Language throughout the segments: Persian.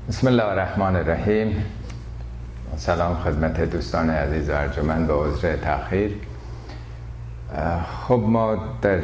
بسم الله الرحمن الرحیم. سلام خدمت دوستان عزیز و ارجمند با عذر تأخیر. خب ما در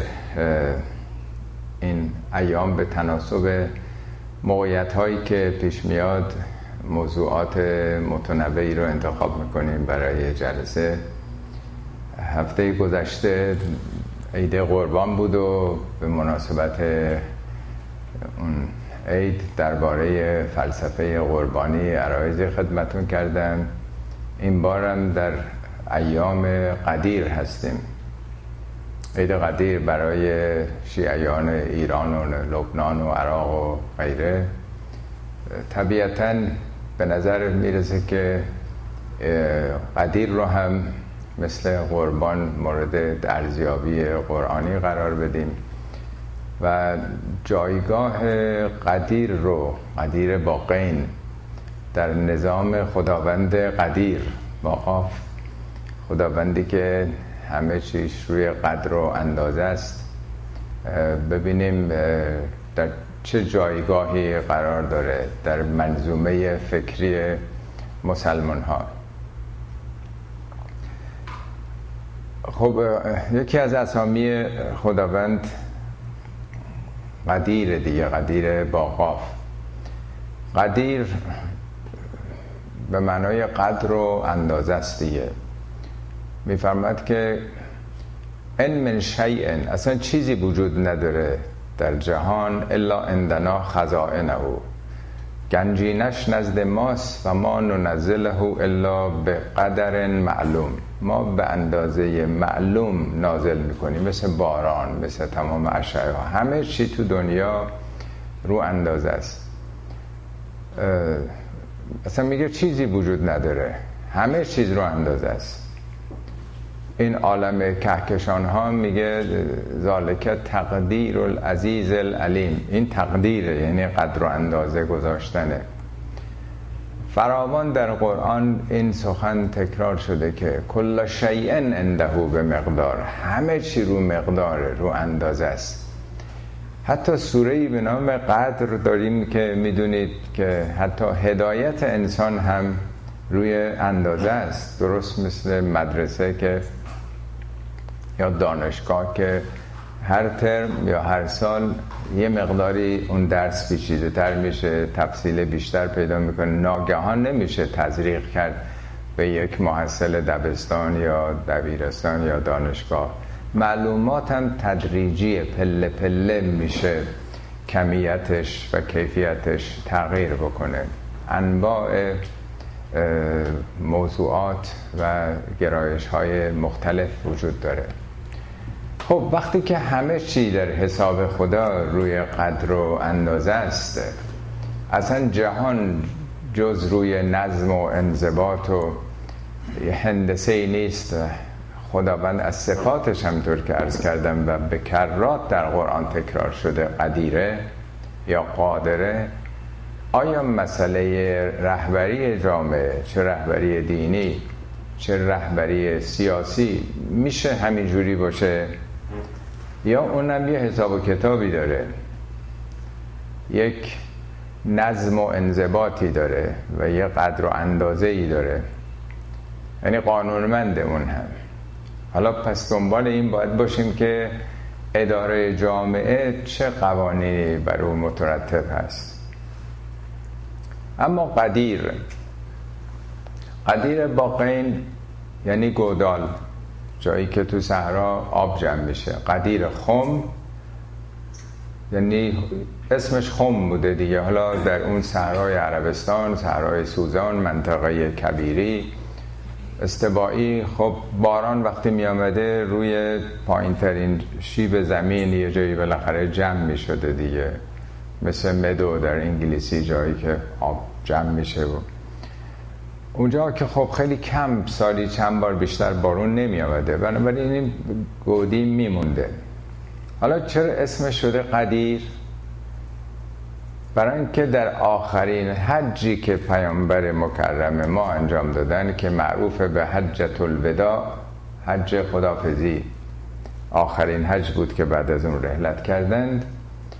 این ایام به تناسب موقعیت هایی که پیش میاد موضوعات متنوعی رو انتخاب میکنیم برای جلسه. هفته گذشته عید قربان بود و به مناسبت اون عید درباره فلسفه قربانی عرایضی خدمتون کردم. این بارم در ایام قدیر هستیم. عید قدیر برای شیعیان ایران و لبنان و عراق و غیره. طبیعتاً به نظر میرسه که قدیر رو هم مثل قربان مورد ارزیابی قرآنی قرار بدیم و جایگاه قدیر رو، قدیر با غین، در نظام خداوند قدیر با قاف، خداوندی که همه چیز روی قدر و اندازه است، ببینیم در چه جایگاهی قرار داره در منظومه فکری مسلمان ها. خب یکی از اسامی خداوند قدیر دیگه، قدیر با قاف. قدیر به معنای قدر و اندازه است دیگه. میفرماد که ان من شیء، اصلا چیزی وجود نداره در جهان الا عندنا خزائنه، گنجینش نزد ماست و ما ننزله الا به قدر معلوم. ما به اندازه معلوم نازل میکنیم، مثل باران، مثل تمام اشعه ها. همه چی تو دنیا رو اندازه است. اصلا میگه چیزی وجود نداره، همه چیز رو اندازه است. این عالم کهکشان ها میگه ذالک تقدیر العزیز العلیم. این تقدیره، یعنی قدر و اندازه گذاشتنه. فراوان در قرآن این سخن تکرار شده که کل شیء عنده به مقدار. همه چی رو مقداره، رو اندازه است. حتی سوره‌ای به نام قدر داریم که میدونید که حتی هدایت انسان هم روی اندازه است. درست مثل مدرسه که یا دانشگاه که هر ترم یا هر سال یه مقداری اون درس پیچیده تر میشه، تفصیل بیشتر پیدا میکنه. ناگهان نمیشه تزریق کرد به یک محصل دبستان یا دبیرستان یا دانشگاه. معلومات هم تدریجیه، پله پله میشه کمیتش و کیفیتش تغییر بکنه. انواع موضوعات و گرایش های مختلف وجود داره. خب وقتی که همه چی در حساب خدا روی قدر و اندازه است، اصلا جهان جز روی نظم و انضباط و هندسه نیست. خداوند از صفاتش همطور که عرض کردم و به کرات در قرآن تکرار شده قدیره یا قادره. آیا مسئله رهبری جامعه، چه رهبری دینی چه رهبری سیاسی، میشه همینجوری باشه؟ یا اونم یه حساب و کتابی داره، یک نظم و انضباطی داره و یه قدر و اندازه‌ای داره، یعنی قانونمنده اون هم. حالا پس دنبال این باید باشیم که اداره جامعه چه قوانینی بر اون مترتب هست. اما قدیر با غین یعنی گودال، جایی که تو صحرا آب جمع میشه. قدیر خم یعنی اسمش خم بوده دیگه. حالا در اون صحرای عربستان، صحرای سوزان، منطقه کبیری، استوایی، خب باران وقتی می آمده روی پایین ترین شیب زمین یه جایی بالاخره جمع می شده دیگه، مثل مدو در انگلیسی، جایی که آب جمع میشه. و اونجا که خب خیلی کم، سالی چند بار بیشتر بارون نمی آمده، بنابراین این گودی می مونده. حالا چرا اسمش شده قدیر؟ برای اینکه در آخرین حجی که پیامبر مکرم ما انجام دادن که معروف به حجة الوداع، حج خداحافظی، آخرین حج بود که بعد از اون رحلت کردند،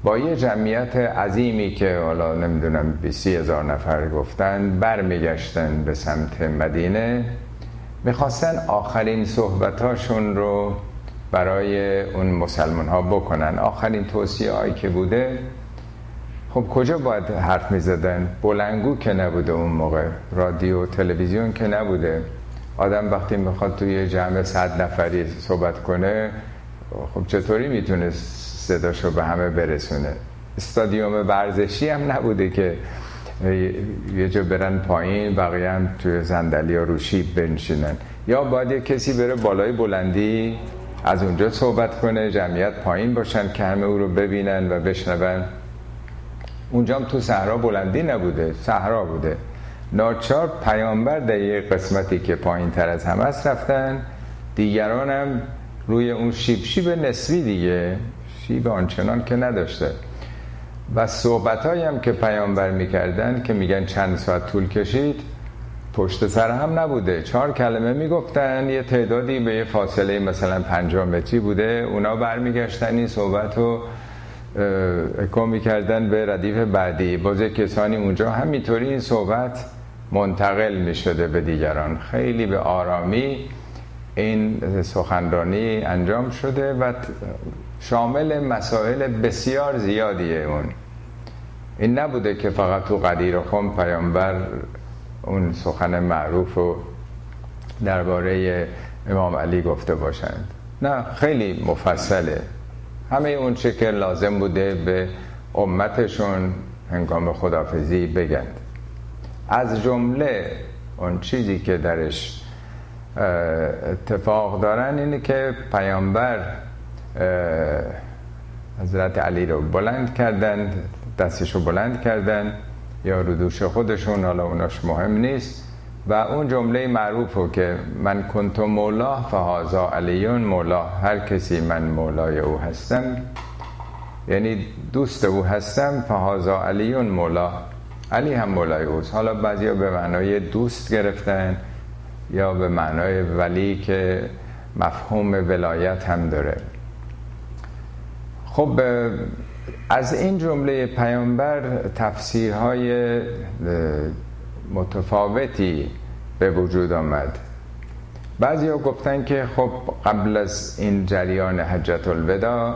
با یه جمعیت عظیمی که حالا نمیدونم 20,000 نفر گفتن برمیگشتن به سمت مدینه، میخواستن آخرین صحبتاشون رو برای اون مسلمان ها بکنن. آخرین توصیه هایی که بوده، خب کجا باید حرف میزدن؟ بلندگو که نبوده اون موقع، رادیو تلویزیون که نبوده. آدم وقتی میخواد توی جمع 100 نفری صحبت کنه، خب چطوری میتونه صداشو به همه برسونه؟ استادیوم ورزشی هم نبوده که یه جا برن پایین بقیه هم توی صندلی یا رو شیب بنشینن، یا باید یه کسی بره بالای بلندی از اونجا صحبت کنه، جمعیت پایین باشن که همه او رو ببینن و بشنون. اونجا هم تو صحرا بلندی نبوده، صحرا بوده. ناچار پیامبر در یه قسمتی که پایین تر از همه است رفتن، دیگران هم روی اون شیب نسبی دیگه، شیب آنچنان که نداشته. و صحبتایی هم که پیامبر میکردن که میگن چند ساعت طول کشید، پشت سر هم نبوده. 4 کلمه میگفتن، یه تعدادی به یه فاصله مثلا 50 متری بوده، اونا برمیگشتن این صحبت رو اکو میکردن به ردیف بعدی، باز کسانی اونجا همینطوری این صحبت منتقل میشده به دیگران. خیلی به آرامی این سخنرانی انجام شده و شامل مسائل بسیار زیادیه. اون این نبوده که فقط تو غدیر خم پیامبر اون سخن معروف رو درباره امام علی گفته باشند، نه، خیلی مفصله. همه اون چه که لازم بوده به امتشون هنگام خداحافظی بگند. از جمله اون چیزی که درش اتفاق دارن اینه که پیامبر حضرت علی رو بلند کردن، دستشو بلند کردن یا رو دوش خودشون، حالا اوناش مهم نیست، و اون جمله معروفه که من کنت مولا فهذا علیون مولا، هر کسی من مولای او هستم، یعنی دوست او هستم، فهذا علیون مولا، علی هم مولای اوست. حالا بعضیا به معنای دوست گرفتن یا به معنای ولی که مفهوم ولایت هم داره. خب از این جمله پیامبر تفسیرهای متفاوتی به وجود آمد. بعضیا گفتن که خب قبل از این جریان حجت الوداع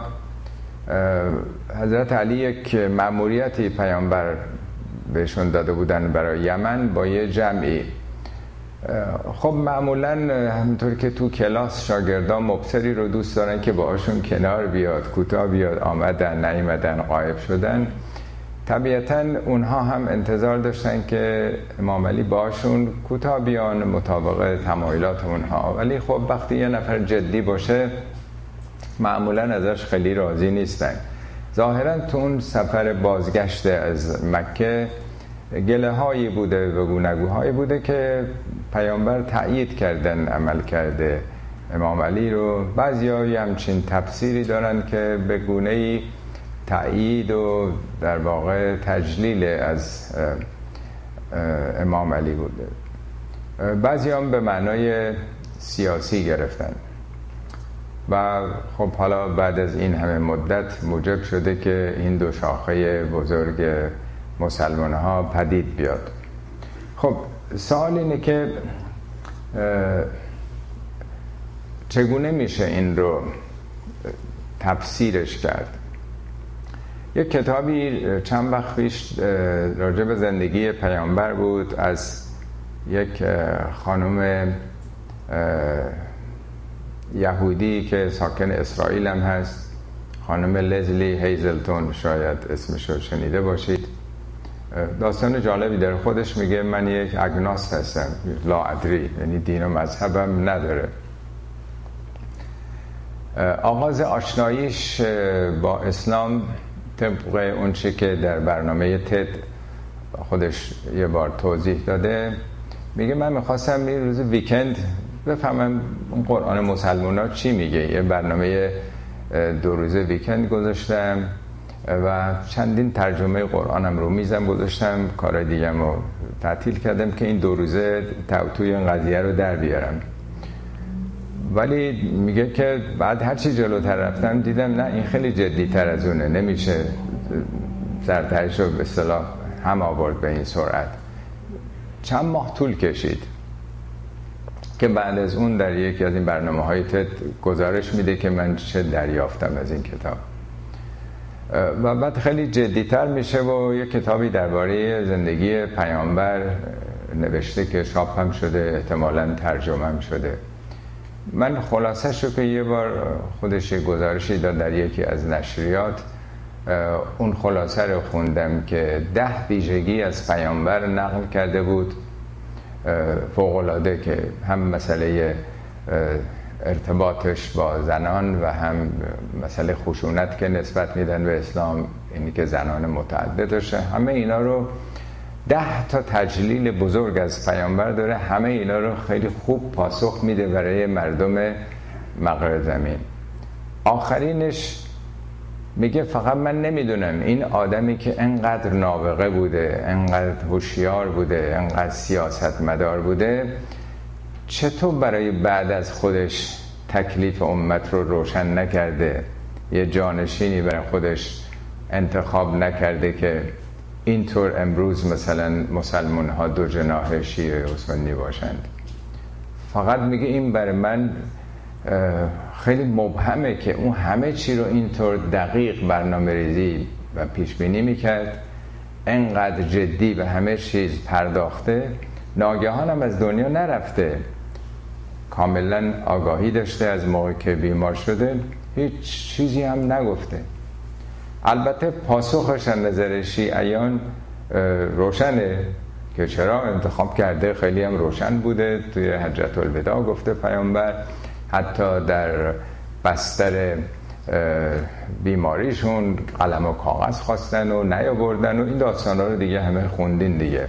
حضرت علی یک مأموریتی پیامبر بهشون داده بودن برای یمن با یه جمعی. خب معمولا همونطور که تو کلاس شاگردان مبصری رو دوست دارن که باهاشون کنار بیاد، کوتاه بیاد، آمدن نیامدن، غایب شدن، طبیعتا اونها هم انتظار داشتن که امام علی باهاشون کوتاه بیان مطابق تمایلات اونها. ولی خب وقتی یه نفر جدی باشه معمولا ازش خیلی راضی نیستن. ظاهرا تو اون سفر بازگشت از مکه گله هایی بوده و گونگوهایی بوده که پیامبر تأیید کردن عمل کرده امام علی رو. بعضی همچین تفسیری دارن که به گونه‌ای تأیید و در واقع تجلیل از امام علی بوده. بعضی هم به معنای سیاسی گرفتن و خب حالا بعد از این همه مدت موجب شده که این دو شاخه بزرگ مسلمان ها پدید بیاد. خب سوال اینه که چگونه میشه این رو تفسیرش کرد؟ یک کتابی چند وقت پیش راجع به زندگی پیامبر بود از یک خانم یهودی که ساکن اسرائیل هم هست، خانم لزلی هیزلتون، شاید اسمش رو شنیده باشید. داستان جالبی داره. خودش میگه من یک اگناست هستم، لا ادری، یعنی دین و مذهبم نداره. آغاز آشناییش با اسلام طبق اون چی که در برنامه تد خودش یه بار توضیح داده، میگه من میخواستم یه روز ویکند بفهمم اون قرآن مسلمان ها چی میگه. یه برنامه 2 روزه ویکند گذاشتم و چندین ترجمه قرآنم رو میزم گذاشتم، کارهای دیگم رو تعطیل کردم که این 2 روزه توی این قضیه رو در بیارم. ولی میگه که بعد هرچی جلوتر رفتم دیدم نه، این خیلی جدی تر از اونه، نمیشه زرتشت رو به اصطلاح هم آورد به این سرعت. چند ماه طول کشید که بعد از اون در یکی از این برنامه‌های تد گزارش میده که من چه دریافتم از این کتاب. و بعد خیلی جدی‌تر میشه و یک کتابی درباره زندگی پیامبر نوشته که چاپ هم شده، احتمالاً ترجمه هم شده. من خلاصش رو که یه بار خودش گزارشی داد در یکی از نشریات، اون خلاصه رو خوندم که 10 ویژگی از پیامبر نقل کرده بود فوق‌العاده، که هم مسئله ارتباطش با زنان و هم مسئله خشونت که نسبت میدن به اسلام، اینی که زنان متعدد داشته، همه اینا رو 10 تا تجلیل بزرگ از پیامبر داره، همه اینا رو خیلی خوب پاسخ میده برای مردم مقر زمین. آخرینش میگه فقط من نمیدونم این آدمی که انقدر نابغه بوده، انقدر هوشیار بوده، انقدر سیاستمدار بوده، چطور برای بعد از خودش تکلیف امت رو روشن نکرده، یه جانشینی برای خودش انتخاب نکرده که اینطور امروز مثلا مسلمان ها 2 جناح شیعه و سنی باشند. فقط میگه این برای من خیلی مبهمه که اون همه چی رو اینطور دقیق برنامه ریزی و پیش بینی میکرد، انقدر جدی به همه چیز پرداخته، ناگهان هم از دنیا نرفته، کاملا آگاهی داشته، از موقع که بیمار شده هیچ چیزی هم نگفته. البته پاسخش از نظر شیعیان روشنه که چرا انتخاب کرده، خیلی هم روشن بوده. توی حجة الوداع گفته پیامبر، حتی در بستر بیماریشون قلم و کاغذ خواستن و نیاوردن و این داستانا رو دیگه همه خوندین دیگه.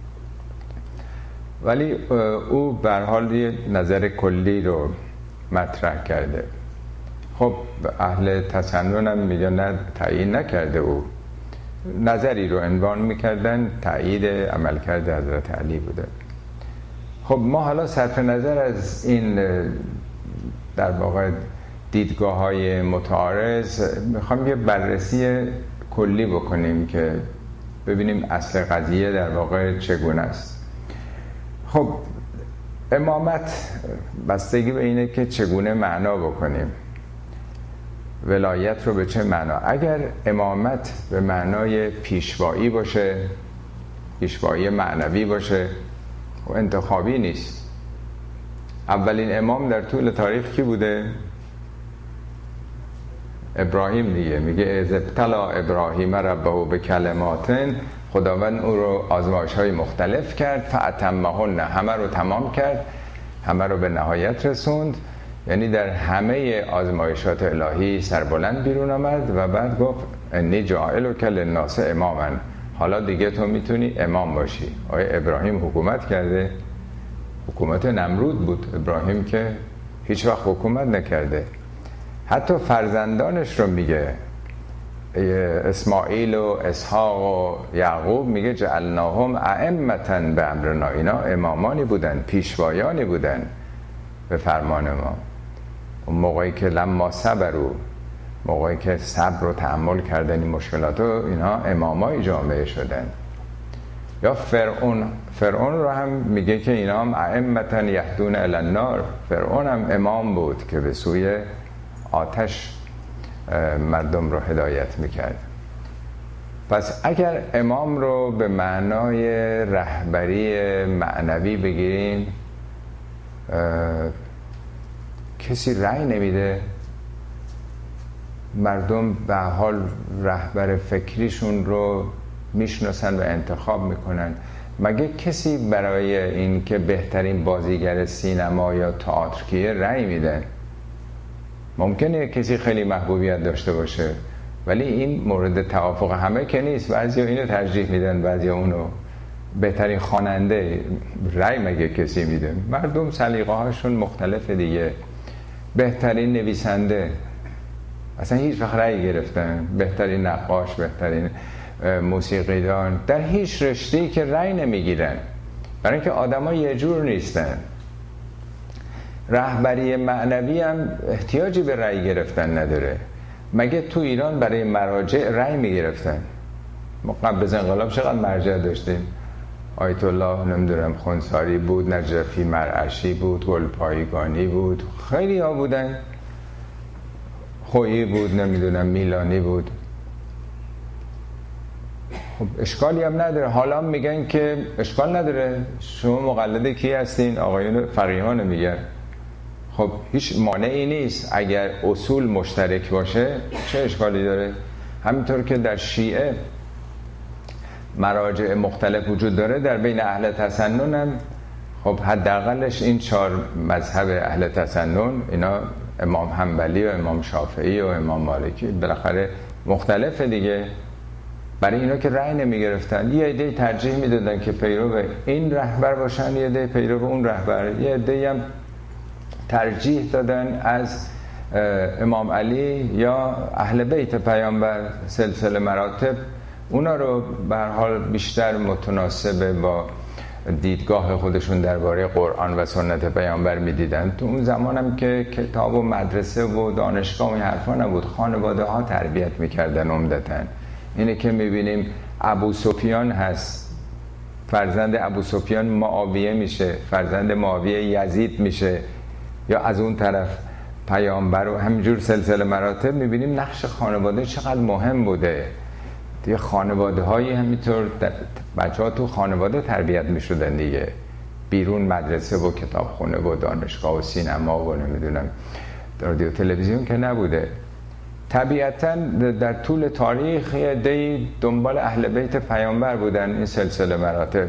ولی او به هر حال یه نظر کلی رو مطرح کرده. خب اهل تسنن هم میگن نه، تعیین نکرده، او نظری رو عنوان میکردن، تایید عملکرد حضرت علی بوده. خب ما حالا صرف نظر از این در واقع دیدگاه های متعارض میخوام یه بررسی کلی بکنیم که ببینیم اصل قضیه در واقع چگونه است. خب امامت بستگی به اینه که چگونه معنا بکنیم، ولایت رو به چه معنا. اگر امامت به معنای پیشوایی باشه، پیشوایی معنوی باشه، و انتخابی نیست. اولین امام در طول تاریخ کی بوده؟ ابراهیم دیگه. میگه اذ ابتلی ابراهیم ربه بکلمات، خداوند او رو آزمایش های مختلف کرد، فاتمهن، همه رو تمام کرد، همه رو به نهایت رسوند. یعنی در همه آزمایشات الهی سربلند بیرون آمد و بعد گفت انی جاعلک للناس اماما، حالا دیگه تو میتونی امام باشی. آیا ابراهیم حکومت کرده؟ حکومت نمرود بود. ابراهیم که هیچ وقت حکومت نکرده. حتی فرزندانش رو میگه، اسماعیل و اسحاق و یعقوب، میگه جعلناهم ائمة بامرنا، اینا امامانی بودن، پیشوایانی بودن به فرمان ما. اون موقعی که لما صبروا، موقعی که صبر و تحمل کردن این مشکلات رو، اینا امامای جامعه شدن. یا فرعون رو هم میگه که اینا هم ائمة یهدون الی النار، فرعون هم امام بود که به سوی آتش مردم رو هدایت میکرد. پس اگر امام رو به معنای رهبری معنوی بگیریم، کسی رأی نمیده، مردم به حال رهبر فکریشون رو میشناسن و انتخاب میکنن. مگه کسی برای این که بهترین بازیگر سینما یا تئاتر کیه رأی میده؟ ممکنه کسی خیلی محبوبیت داشته باشه، ولی این مورد توافق همه که نیست. بعضیا اینو ترجیح میدن، بعضیا اونو. بهترین خواننده رأی مگه کسی میده؟ مردم سلیقه هاشون مختلفه دیگه. بهترین نویسنده اصلا هیچ وقت رأی گرفتن. بهترین نقاش، بهترین موسیقیدان، در هیچ رشته‌ای که رأی نمیگیرن، برای اینکه آدم‌ها یه جور نیستن. رهبری معنوی هم احتیاجی به رأی گرفتن نداره. مگه تو ایران برای مراجع رأی میگرفتن؟ ما قبل از انقلاب چقدر مرجع داشتیم؟ آیت الله نمیدونم خونساری بود، نجفی مرعشی بود، گلپایگانی بود، خیلی ها بودن، خویی بود، نمیدونم میلانی بود. خب اشکالی هم نداره. حالا میگن که اشکال نداره، شما مقلد کی هستین؟ آقایون فقیهان میگن. خب هیچ مانعی نیست اگر اصول مشترک باشه، چه اشکالی داره؟ همینطور که در شیعه مراجع مختلف وجود داره، در بین اهل تسنن هم خب حداقلش این 4 مذهب اهل تسنن، اینا امام حنبلی و امام شافعی و امام مالکی بالاخره مختلفه دیگه. برای اینا که رأی نمی گرفتن، یه عده ترجیح میدادن که پیرو این رهبر باشن، یه عده پیرو اون رهبر، یه عده هم ترجیح دادن از امام علی یا اهل بیت پیامبر سلسله مراتب، اونا رو به هر حال بیشتر متناسب با دیدگاه خودشون درباره قرآن و سنت پیامبر میدیدن. تو اون زمان هم که کتاب و مدرسه و دانشگاه و این حرفا نبود، خانواده ها تربیت میکردن عمدتاً. اینه که میبینیم ابو سفیان هست، فرزند ابو سفیان معاویه میشه، فرزند معاویه یزید میشه، یا از اون طرف پیامبر، و همینجور سلسله مراتب. میبینیم نقش خانواده چقدر مهم بوده. دیگه خانواده هایی همینطور بچه ها تو خانواده تربیت میشدن دیگه، بیرون مدرسه و کتابخونه و دانشگاه و سینما و نمیدونم رادیو تلویزیون که نبوده. طبیعتاً در طول تاریخ یه عده‌ای دنبال اهل بیت پیامبر بودن، این سلسله مراتب،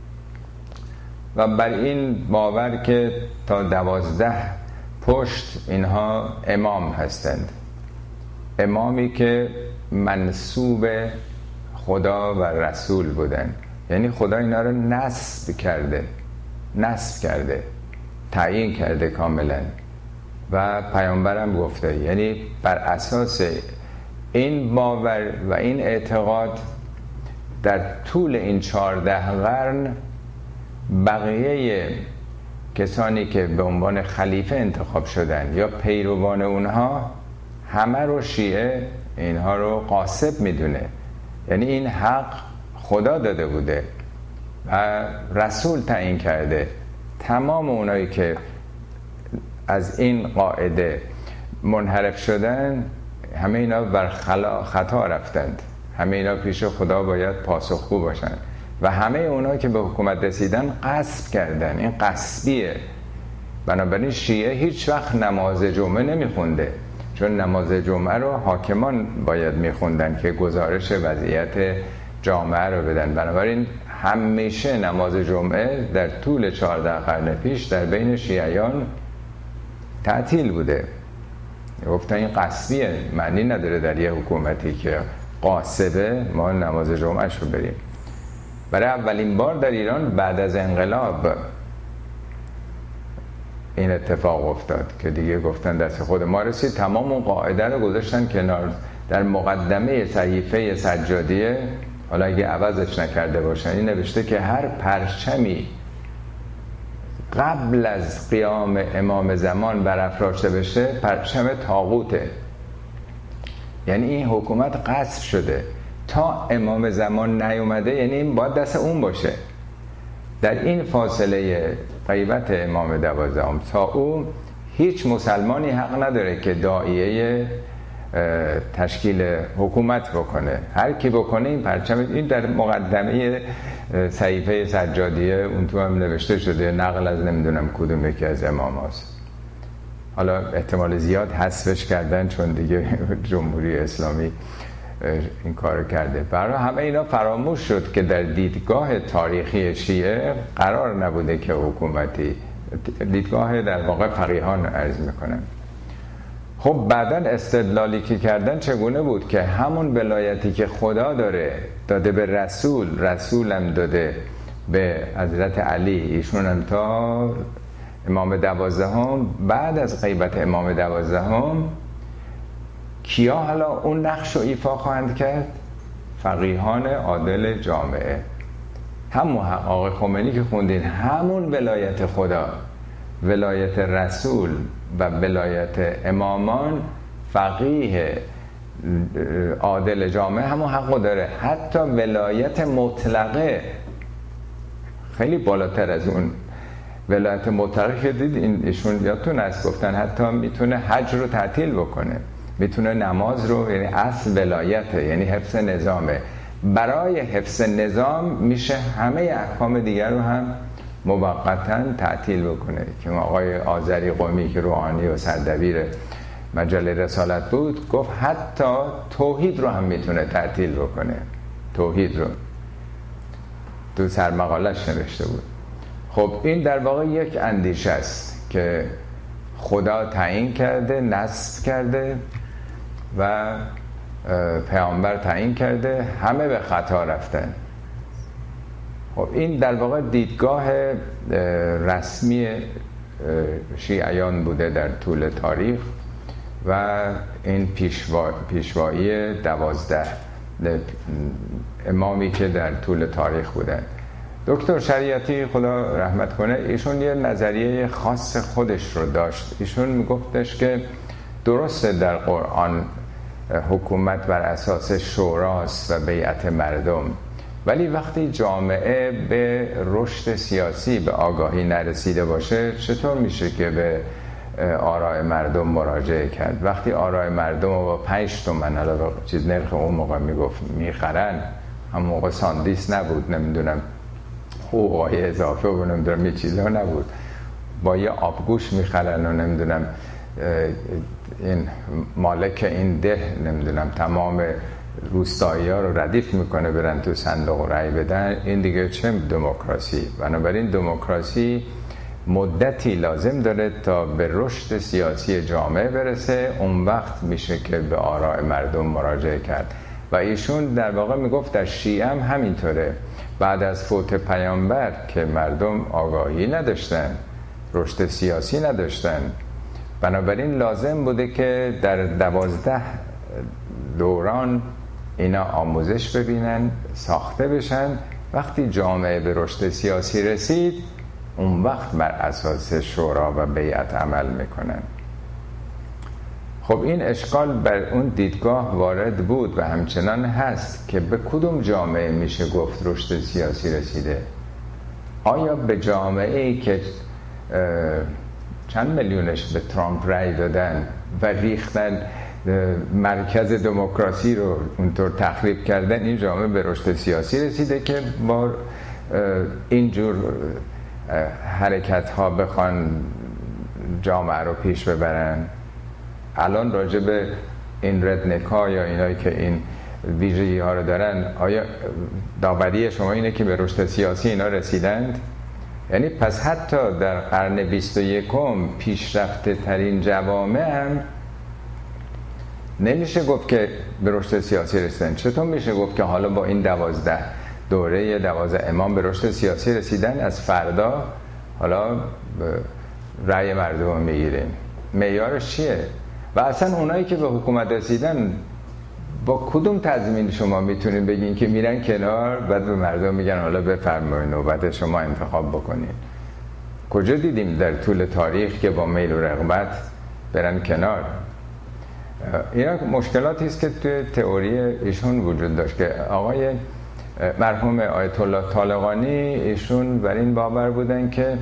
و بر این باور که تا 12 پشت اینها امام هستند، امامی که منسوب خدا و رسول بودن، یعنی خدا اینا رو نصب کرده، تعیین کرده کاملا، و پیامبرم گفته. یعنی بر اساس این باور و این اعتقاد در طول این 14 قرن بقیه کسانی که به عنوان خلیفه انتخاب شدن یا پیروان اونها، همه رو شیعه اینها رو غاصب میدونه. یعنی این حق خدا داده بوده و رسول تعیین کرده. تمام اونایی که از این قاعده منحرف شدن، همه اینا بر خطا رفتند، همه اینا پیش خدا باید پاسخگو باشن، و همه اونا که به حکومت رسیدن غصب کردن. این غصبیه. بنابراین شیعه هیچ وقت نماز جمعه نمیخونده، چون نماز جمعه رو حاکمان باید میخوندن که گزارش وضعیت جامعه رو بدن. بنابراین همیشه نماز جمعه در طول 14 قرن پیش در بین شیعیان تعطیل بوده. گفتن این غصبیه، معنی نداره در یه حکومتی که غاصبه ما نماز جمعه شو بریم. برای اولین بار در ایران بعد از انقلاب این اتفاق افتاد که دیگه گفتن دست خود ما رسید، تمام اون قاعده رو گذاشتن کنار. در مقدمه صحیفه سجادیه، حالا اگه عوضش نکرده باشن، این نوشته که هر پرچمی قبل از قیام امام زمان برافراشته بشه پرچم طاغوته. یعنی این حکومت غصب شده تا امام زمان نیومده، یعنی این باید دست اون باشه. در این فاصله غیبت امام 12 تا او هیچ مسلمانی حق نداره که داعیه تشکیل حکومت بکنه. هر کی بکنه این پرچم، این در مقدمه صحیفه سجادیه اون تو هم نوشته شده، نقل از نمیدونم کدوم یکی از امام هاست. حالا احتمال زیاد حذفش کردن چون دیگه جمهوری اسلامی این کار کرده. برای همه اینا فراموش شد که در دیدگاه تاریخی شیعه قرار نبوده که حکومتی، دیدگاه در واقع فقیهان عرض میکنن. خب بعدن استدلالی که کردن چگونه بود که همون ولایتی که خدا داده به رسولم داده به حضرت علی، ایشون هم تا امام 12 بعد از غیبت امام 12 کیا حالا اون نقش رو ایفا خواهند کرد؟ فقیهان عادل جامعه. همون آقای خمینی که خوندین، همون ولایت خدا، ولایت رسول و ولایت امامان، فقیه عادل جامعه همون حقو داره. حتی ولایت مطلقه خیلی بالاتر از اون ولایت مطلقه که دید ایشون یادتون هست گفتن حتی میتونه حج رو تعطیل بکنه، میتونه نماز رو، یعنی اصل ولایته، یعنی حفظ نظامه. برای حفظ نظام میشه همه احکام دیگر رو هم موقتا تعطیل بکنه که آقای آذری قمی که روحانی و سردبیر مجله رسالت بود گفت حتی توحید رو هم میتونه تعطیل بکنه، توحید رو تو سرمقالش نوشته بود. خب این در واقع یک اندیشه است که خدا تعیین کرده، نصب کرده و پیامبر تعیین کرده، همه به خطا رفتن. خب این در واقع دیدگاه رسمی شیعیان بوده در طول تاریخ و این پیشوایی 12 امامی که در طول تاریخ بودن. دکتر شریعتی خدا رحمت کنه ایشون یه نظریه خاص خودش رو داشت. ایشون میگفتش که درسته در قرآن حکومت بر اساس شوراست و بیعت مردم، ولی وقتی جامعه به رشد سیاسی به آگاهی نرسیده باشه چطور میشه که به آراء مردم مراجعه کرد؟ وقتی آراء مردم رو با 5 تومن علاوه چیز نرخ اون موقع میگفت میخرن، هم موقع ساندیس نبود، نمیدونم حقوقای اضافه و نمیدونم یه چیزا نبود، با یه آبگوش میخرن و نمیدونم این مالک این ده نمیدونم تمام روستایی ها رو ردیف میکنه برن تو صندوق رأی بدن. این دیگه چه دموکراسی؟ بنابراین دموکراسی مدتی لازم داره تا به رشد سیاسی جامعه برسه، اون وقت میشه که به آراء مردم مراجعه کرد. و ایشون در واقع میگفت در شیعه هم همینطوره. بعد از فوت پیامبر که مردم آگاهی نداشتن، رشد سیاسی نداشتن، بنابراین لازم بوده که در 12 دوران اینا آموزش ببینن، ساخته بشن. وقتی جامعه به رشد سیاسی رسید اون وقت بر اساس شورا و بیعت عمل میکنن. خب این اشکال بر اون دیدگاه وارد بود و همچنان هست که به کدوم جامعه میشه گفت رشد سیاسی رسیده؟ آیا به جامعه‌ای که چند میلیونش به ترامپ رأی دادن و ریختن مرکز دموکراسی رو اونطور تخریب کردن، این جامعه به رشد سیاسی رسیده که با اینجور حرکت ها بخوان جامعه رو پیش ببرن؟ الان راجع به این ردنکا یا اینایی که این ویژگی ها رو دارن، آیا داوری شما اینه که به رشد سیاسی اینا رسیدند؟ یعنی پس حتی در قرن 21 پیشرفته ترین جوامع هم نمیشه گفت که به رشد سیاسی رسیدن. چطور میشه گفت که حالا با این 12 دوره 12 امام به رشد سیاسی رسیدن، از فردا حالا رأی مردم رو میگیریم؟ معیارش چیه؟ و اصلا اونایی که به حکومت رسیدن با کدوم تضمین شما میتونین بگین که میرن کنار بعد به مردم میگن حالا بفرمایید نوبت شما انتخاب بکنین؟ کجا دیدیم در طول تاریخ که با میل و رغبت برن کنار؟ اینا مشکلاتی است که توی تئوری ایشون وجود داشت که آقای مرحوم آیت الله طالقانی ایشون بر این باور بودن که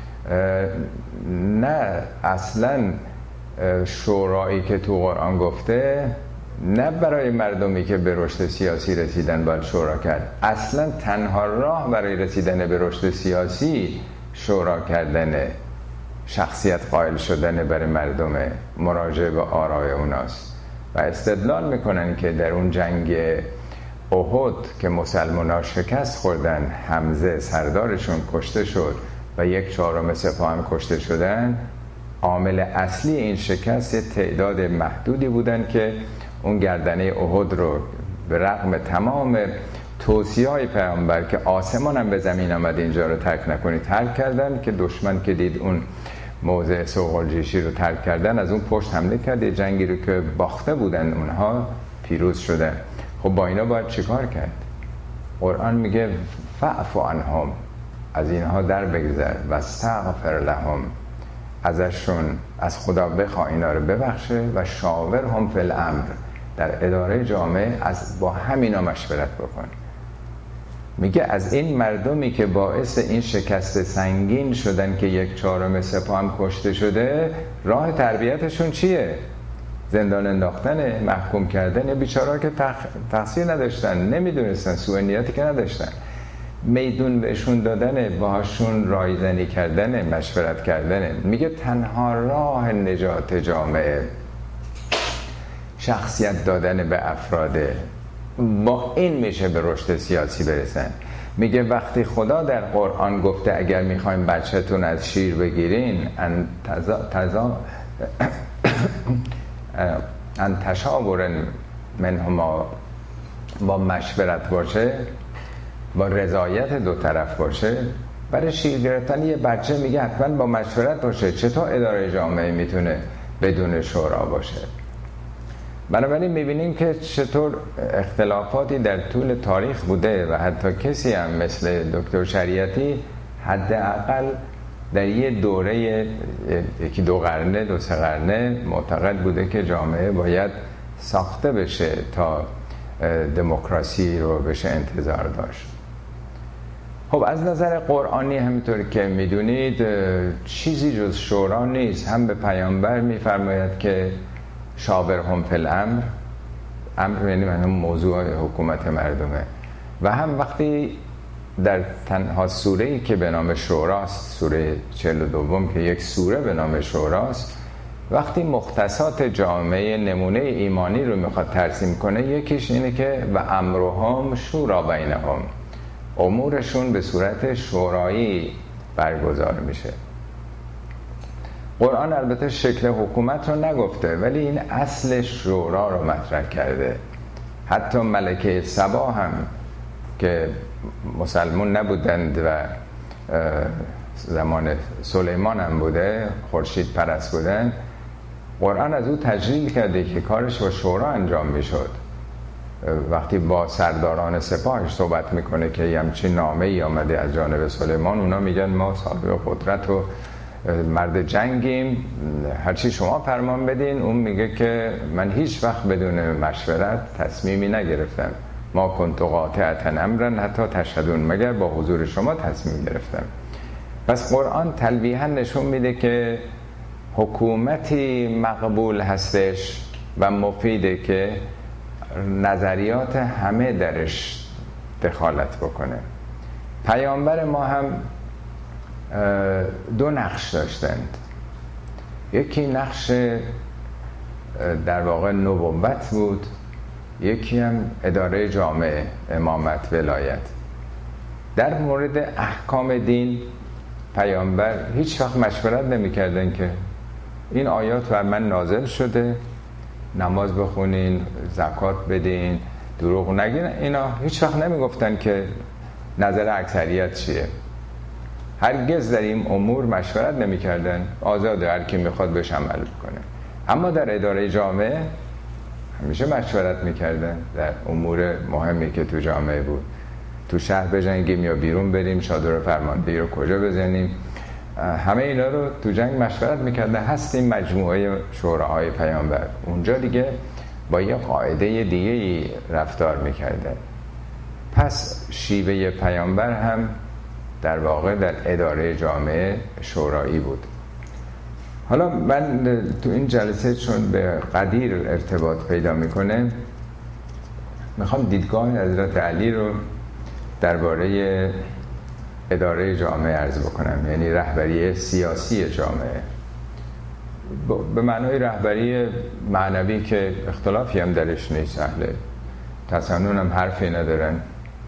نه اصلا شورایی که تو قرآن گفته نه برای مردمی که به رشد سیاسی رسیدن باید شورا کرد، اصلا تنها راه برای رسیدن به رشد سیاسی شورا کردن، شخصیت قائل شدن برای مردم، مراجعه به آراء اوناست. و استدلال میکنن که در اون جنگ احد که مسلمان‌ها شکست خوردن، حمزه سردارشون کشته شد و 1/4 سپاه هم کشته شدن، عامل اصلی این شکست تعداد محدودی بودن که اون گردنه احد رو به رغم تمام توصیه‌های پیامبر که آسمان هم به زمین آمد اینجا رو ترک نکنید ترک کردن، که دشمن که دید اون موضع سوق‌الجیشی رو ترک کردن از اون پشت حمله کرد، جنگی رو که باخته بودن اونها پیروز شدن. خب با اینا باید چیکار کرد؟ قرآن میگه فاعف عنهم، از اینها در بگذر، و استغفر لهم، ازشون از خدا بخوا اینا رو ببخشه، و شاورهم فی الامر، در اداره جامعه با همینا مشورت بکن. میگه از این مردمی که باعث این شکست سنگین شدن که 1/4 سپاه هم کشته شده، راه تربیتشون چیه؟ زندان انداختن، محکوم کردن. بیچاره‌ها که تقصیر نداشتن، نمیدونستن، سوء نیتی که نداشتن، میدون بهشون دادن، باهاشون رایزنی کردن، مشورت کردن. میگه تنها راه نجات جامعه شخصیت دادن به افراده. با این میشه به رشد سیاسی برسن. میگه وقتی خدا در قرآن گفته اگر میخوایم بچه‌تون از شیر بگیرین ان تشاور منهما، با مشورت باشه، با رضایت دو طرف باشه. برای شیر گرفتن یه بچه میگه حتما با مشورت باشه. چطور اداره جامعه میتونه بدون شورا باشه؟ بنابراین میبینیم که چطور اختلافاتی در طول تاریخ بوده و حتی کسی هم مثل دکتر شریعتی حداقل در یه دوره 1-2 قرنه 2-3 قرنه معتقد بوده که جامعه باید ساخته بشه تا دموکراسی رو بشه انتظار داشت. خب از نظر قرآنی همینطور که میدونید چیزی جز شورا نیست. هم به پیامبر میفرماید که شاورهم فی الامر، امر یعنی هم موضوع حکومت مردمه، و هم وقتی در تنها سوره‌ای که به نام شوراست، سوره 42 که یک سوره به نام شوراست، وقتی مختصات جامعه نمونه ایمانی رو میخواد ترسیم کنه، یکیش اینه که و امرهم شورا بینهم، امورشون به صورت شورایی برگزار میشه. قرآن البته شکل حکومت رو نگفته، ولی این اصل شورا رو مطرح کرده. حتی ملکه سبا هم که مسلمون نبودند و زمان سلیمان هم بوده، خورشید پرست بودن، قرآن از او تجلیل کرده که کارش با شورا انجام میشد. وقتی با سرداران سپاهش صحبت میکنه که همچین نامه‌ای آمده از جانب سلیمان، اونا میگن ما صاحب قدرت و مرد جنگیم، هرچی شما فرمان بدین. اون میگه که من هیچ وقت بدون مشورت تصمیمی نگرفتم، ما کنت قاطعة امرا حتی تشهدون، مگر با حضور شما تصمیم گرفتم. پس قرآن تلویحا نشون میده که حکومتی مقبول هستش و مفیده که نظریات همه درش دخالت بکنه. پیامبر ما هم 2 نقش داشتند. یکی نقش در واقع نبوت بود، یکی هم اداره جامعه، امامت، ولایت. در مورد احکام دین پیامبر هیچ وقت مشورت نمی کردن که این آیات بر من نازل شده، نماز بخونین، زکات بدین، دروغ نگین. اینا هیچ وقت نمی گفتن که نظر اکثریت چیه. هرگز در این امور مشورت نمی کردن، آزاده، هر کی میخواد بهش عمل کنه. اما در اداره جامعه همیشه مشورت میکردن در امور مهمی که تو جامعه بود. تو شهر بجنگیم یا بیرون بریم، چادر فرماندهی رو کجا بزنیم، همه اینا رو تو جنگ مشورت میکردن. هستیم مجموعه شوراهای پیامبر. اونجا دیگه با یه قاعده دیگه‌ای رفتار میکردن. پس شیوه پیامبر هم در واقع در اداره جامعه شورایی بود. حالا من تو این جلسه چون به قدیر ارتباط پیدا میکنه، میخوام دیدگاه حضرت علی رو درباره اداره جامعه عرض بکنم، یعنی رهبری سیاسی جامعه، به معنای رهبری معنوی که اختلافی هم درش نیست، اهل تسنن هم حرفی ندارن،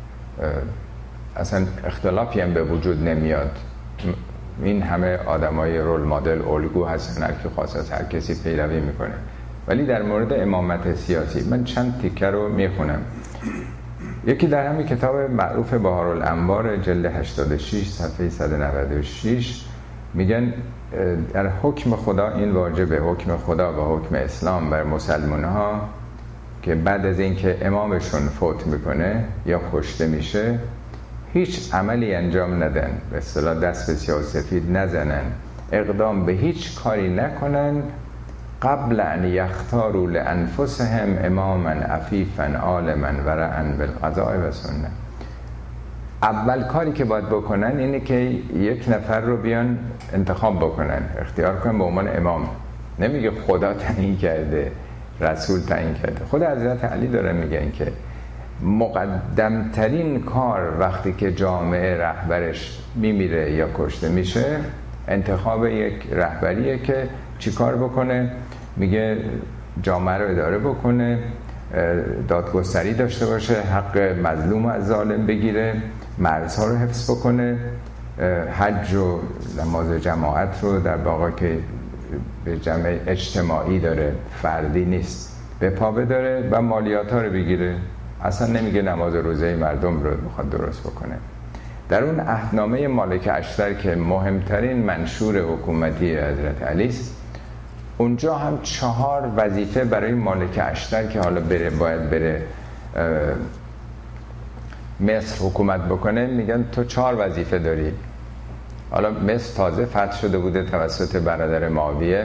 اصلا اختلافی هم به وجود نمیاد. این همه آدمای رول مدل الگو هستن، هر کی خواست از هر کسی پیروی میکنه. ولی در مورد امامت سیاسی من چند تیکه رو میخونم. یکی در همین کتاب معروف بهارالانوار جلد 86 صفحه 196 میگن در حکم خدا این واجبه، حکم خدا و حکم اسلام بر مسلمان ها که بعد از اینکه امامشون فوت میکنه یا کشته میشه هیچ عملی انجام ندن، به اصطلاح دست به سیاه و سفید نزنن، اقدام به هیچ کاری نکنن قبل ان یختاروا لانفسهم اماما عفیفا عالما ورعا بالقضاء و سنه. اول کاری که باید بکنن اینه که یک نفر رو بیان انتخاب بکنن، اختیار کنن به عنوان امام. نمیگه خدا تعیین کرده، رسول تعیین کرده. خود حضرت علی داره میگن که مقدمترین کار وقتی که جامعه رهبرش میمیره یا کشته میشه انتخاب یک رهبریه که چی کار بکنه. میگه جامعه رو اداره بکنه، دادگستری داشته باشه، حق مظلوم از ظالم بگیره، مرزها رو حفظ بکنه، حج و نماز جماعت رو در واقع که به جمع اجتماعی داره، فردی نیست، به پا بداره و مالیات ها رو بگیره. اصلا نمیگه نماز روزه مردم رو میخواد درست بکنه. در اون عهدنامه مالک اشتر که مهمترین منشور حکومتی حضرت علی است، اونجا هم 4 وظیفه برای مالک اشتر که حالا باید بره مصر حکومت بکنه، میگن تو 4 وظیفه داری. حالا مصر تازه فتح شده بوده توسط برادر معاویه،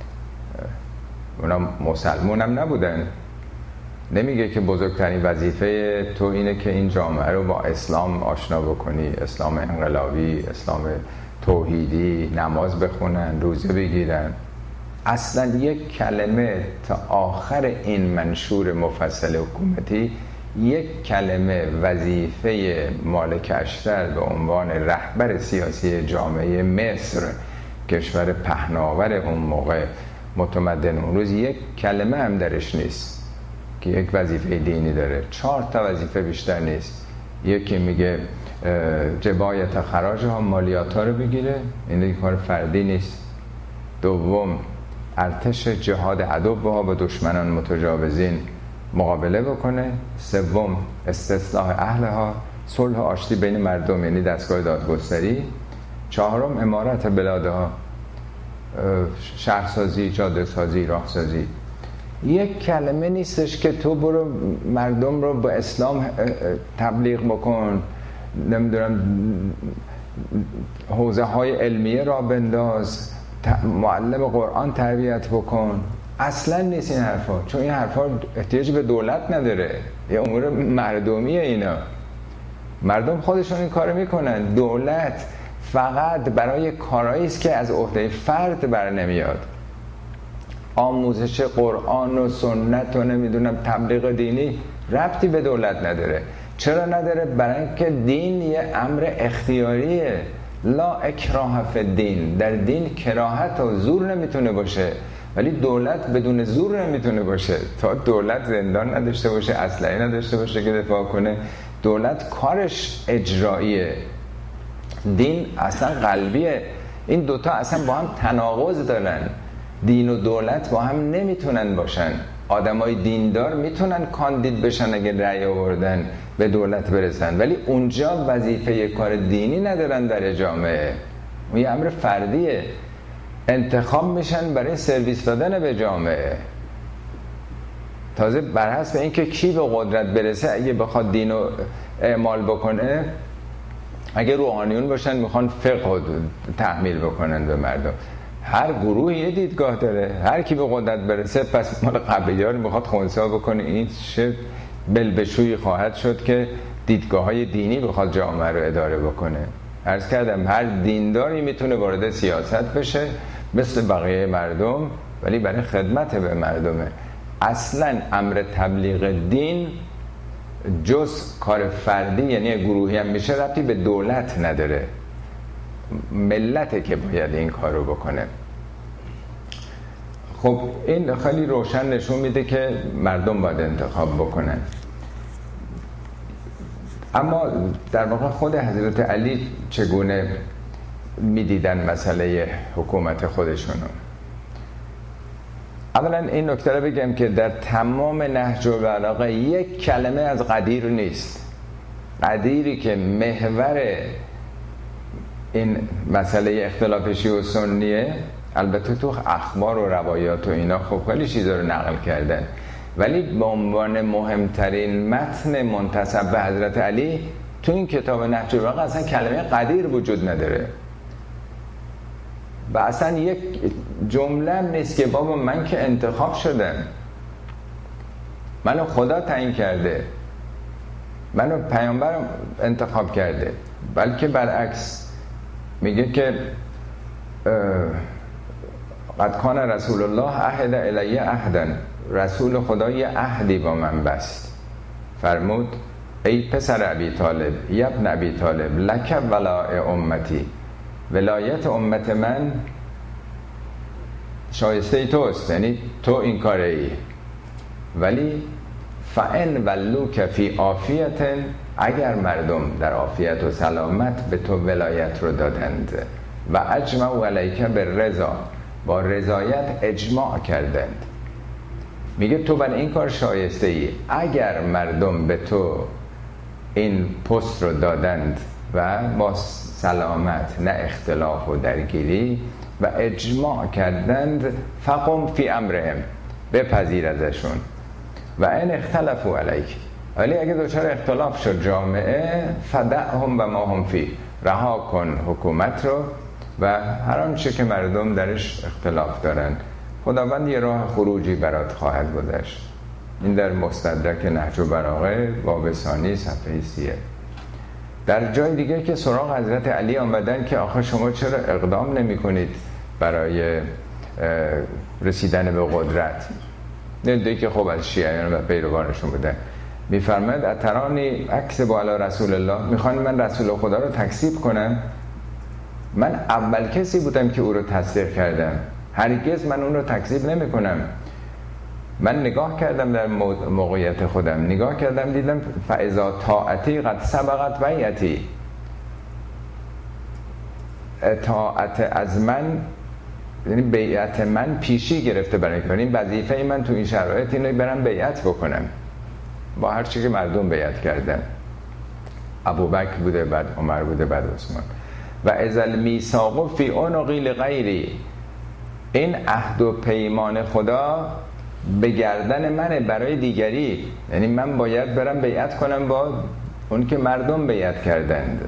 اونا مسلمون هم نبودن. نمیگه که بزرگترین وظیفه تو اینه که این جامعه رو با اسلام آشنا بکنی، اسلام انقلابی، اسلام توحیدی، نماز بخونن، روزه بگیرن. اصلا یک کلمه تا آخر این منشور مفصل حکومتی، یک کلمه وظیفه مالک اشتر به عنوان رهبر سیاسی جامعه مصر، کشور پهناور اون موقع متمدن اون روز، یک کلمه هم درش نیست که یک وظیفه دینی داره. 4 تا وظیفه بیشتر نیست. یکی میگه جبایت خراج ها، مالیات ها رو بگیره، این یک کار فردی نیست. دوم ارتش جهاد عدو ها با دشمنان متجاوزین مقابله بکنه. سوم استصلاح اهلها، صلح و آشتی بین مردم، یعنی دستگاه دادگستری. 4م امارت بلادها، شهرسازی، جاده سازی، راه سازی. یک کلمه نیستش که تو برو مردم رو به اسلام تبلیغ بکن، نمیدونم حوزه های علمیه را بنداز، معلم قرآن تربیت بکن. اصلا نیست این حرفا، چون این حرفا احتیاج به دولت نداره، یه امور مردمیه. اینا مردم خودشون این کارو میکنن. دولت فقط برای کارهایی است که از عهده فرد بر نمیاد. آموزش قرآن و سنت و نمیدونم تبلیغ دینی ربطی به دولت نداره. چرا نداره؟ برای اینکه دین یه امر اختیاریه. لا اکراه فی الدین، در دین کراهت و زور نمیتونه باشه، ولی دولت بدون زور نمیتونه باشه. تا دولت زندان نداشته باشه، اسلحه نداشته باشه که دفاع کنه، دولت کارش اجراییه. دین اصلا قلبیه. این دوتا اصلا با هم تناقض دارن. دین و دولت با هم نمیتونن باشن. آدمای دیندار میتونن کاندید بشن اگه رأی آوردن به دولت برسن، ولی اونجا وظیفه کار دینی ندارن در جامعه. اون یه امر فردیه. انتخاب میشن برای سرویس دادن به جامعه. تازه بر حسب اینکه کی به قدرت برسه، اگه بخواد دین رو اعمال بکنه، اگه روحانیون باشن میخوان فقه رو تحمیل بکنن به مردم. هر گروه یه دیدگاه داره. هر کی به قدرت برسه پس مال قبیله رو میخواد خنثی بکنه. این چه بلبشویی خواهد شد که دیدگاه های دینی بخواد جامعه رو اداره بکنه. عرض کردم هر دینداری میتونه وارد سیاست بشه مثل بقیه مردم، ولی برای خدمت به مردمه. اصلا امر تبلیغ دین جز کار فردی، یعنی گروهی هم میشه، ربطی به دولت نداره. ملته که باید این کار رو بکنه. خب این خیلی روشن نشون میده که مردم باید انتخاب بکنن. اما در واقع خود حضرت علی چگونه میدیدن مسئله حکومت خودشونو؟ اولا این نکته رو بگم که در تمام نهج البلاغه یک کلمه از قدیر نیست. قدیری که محور این مسئله اختلاف شیعه و سنیه، البته تو اخبار و روایات و اینا خب خیلی چیزا رو نقل کردن، ولی به عنوان مهمترین متن منتسب به حضرت علی تو این کتاب نهج البلاغه اصلا کلمه قدیر وجود نداره. و اصلا یک جمله نیست که بابا من که انتخاب شدم، منو خدا تعیین کرده، منو پیامبرم انتخاب کرده، بلکه برعکس میگه که قد کان رسول الله عهد الی عهدا، رسول خدا یه عهدی با من بست، فرمود ای پسر ابی طالب، یا ابن ابی طالب، لک ولاء امتی، ولایت امت من شایسته ای توست، یعنی تو این کاره ای، ولی فان ولوک فی عافیت، اگر مردم در عافیت و سلامت به تو ولایت رو دادند، و اجمعوا علیک بالرضا، با رضایت اجماع کردند، میگه تو بر این کار شایسته ای، اگر مردم به تو این پست رو دادند و با سلامت، نه اختلاف و درگیری، و اجماع کردند، فقم فی امرهم، بپذیر ازشون، و این اختلفوا علیک، ولی اگه دچار اختلاف شد جامعه، فدعهم و ما هم فی، رها کن حکومت رو و هر آنچه که مردم درش اختلاف دارن، خداوند یه راه خروجی برات خواهد گذاشت. این در مستدرک نهج البلاغه باب ثانی صفحه 30. در جای دیگه که سراغ حضرت علی آمدن که آخه شما چرا اقدام نمی کنید برای رسیدن به قدرت، دیگه که خب از شیعیان و پیروانشون بودن، میفرماید اترانی اکسب علی رسول الله، میخوان من رسول خدا رو تکذیب کنم؟ من اول کسی بودم که او رو تصدیق کردم، هرگز من اون رو تکذیب نمی کنم. من نگاه کردم در موقعیت خودم، نگاه کردم دیدم فاذا طاعتی قد سبقت بیعتی، اطاعت از من یعنی بیعت من پیشی گرفته، برای این وظیفه من تو این شرایط اینو برم بیعت بکنم با هر چی که مردم بیعت کردن. ابوبکر بوده، بعد عمر بوده، بعد عثمان. و اذا المیثاق فی عنقی لغیری، این عهد و پیمان خدا به گردن منه برای دیگری، یعنی من باید برم بیعت کنم با اون که مردم بیعت کردند.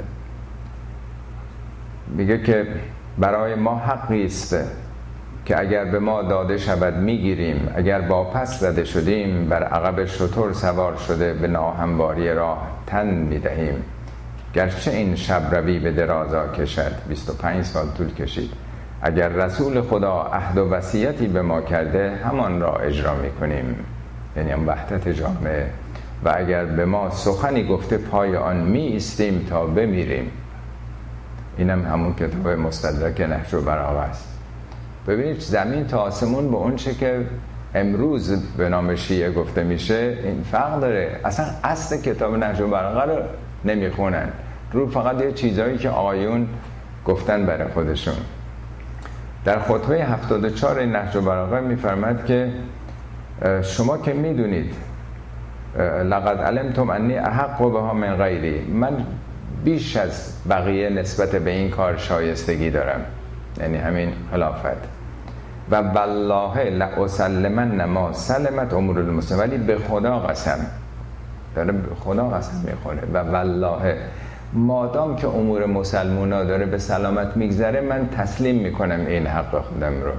میگه که برای ما حقی است که اگر به ما داده شود میگیریم، اگر با پس زده شدیم بر عقب شتر سوار شده به ناهمواری راه تن میدهیم، گرچه این شب روی به درازا کشد. 25 سال طول کشید. اگر رسول خدا عهد و وصیتی به ما کرده همان را اجرا میکنیم، یعنی هم وحدت جامعه، و اگر به ما سخنی گفته پای آن می ایستیم تا بمیریم. اینم همون کتاب مستدرک نهج البلاغه است. ببینید زمین تا آسمون به اون چه که امروز به نام شیعه گفته میشه این فرق داره. اصلا اصل کتاب نهج البلاغه رو نمیخونن، رو فقط یه چیزایی که آقایون گفتن برای خودشون. در خطبه 74 نهج البلاغه میفرماد که شما که میدونید لقد علمتم انی احق بها من غیری، من بیش از بقیه نسبت به این کار شایستگی دارم، یعنی همین خلافت. و والله لاسلمن ما سلمت امور المسلمین، ولی به خدا قسم، داره به خدا قسم میخوره، و والله مادام که امور مسلمونا داره به سلامت میگذره من تسلیم میکنم این حق خودم رو.